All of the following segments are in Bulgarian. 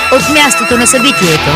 от мястото на събитието.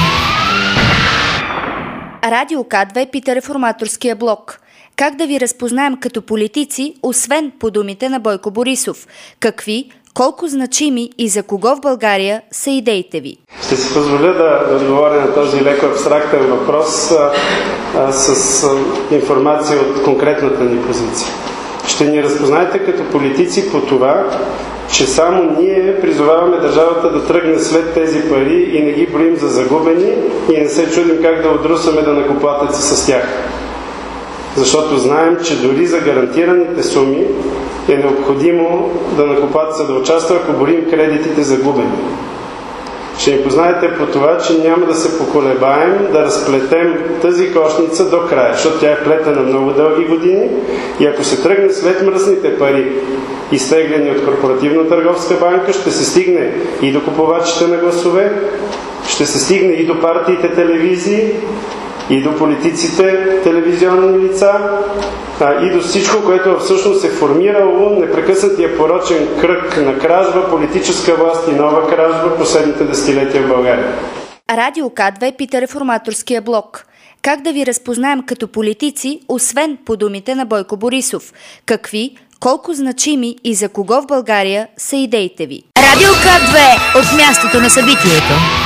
Радио К2 пита Реформаторския блок. Как да ви разпознаем като политици, освен по думите на Бойко Борисов? Какви, колко значими и за кого в България са идеите ви? Ще си позволя да отговоря на този леко абстрактен въпрос с информация от конкретната ни позиция. Ще ни разпознаете като политици по това, че само ние призоваваме държавата да тръгне след тези пари и не ги броим за загубени и не се чудим как да отрусаме данъкоплатеца с тях. Защото знаем, че дори за гарантираните суми е необходимо данъкоплатеца да участва, ако броим кредитите загубени. Ще ни познаете по това, че няма да се поколебаем да разплетем тази кошница до края, защото тя е плетена много дълги години и ако се тръгне след мръсните пари, изтеглени от Корпоративно-търговска банка, ще се стигне и до купувачите на гласове, ще се стигне и до партиите телевизии, и до политиците телевизионни лица, и до всичко, което всъщност е формирало непрекъснатия порочен кръг на кражба, политическа власт и нова кражба последните десетилетия в България. Радио К2 пита Реформаторския блок. Как да ви разпознаем като политици, освен по думите на Бойко Борисов? Какви, колко значими и за кого в България са идеите ви? Радио К2 от мястото на събитието.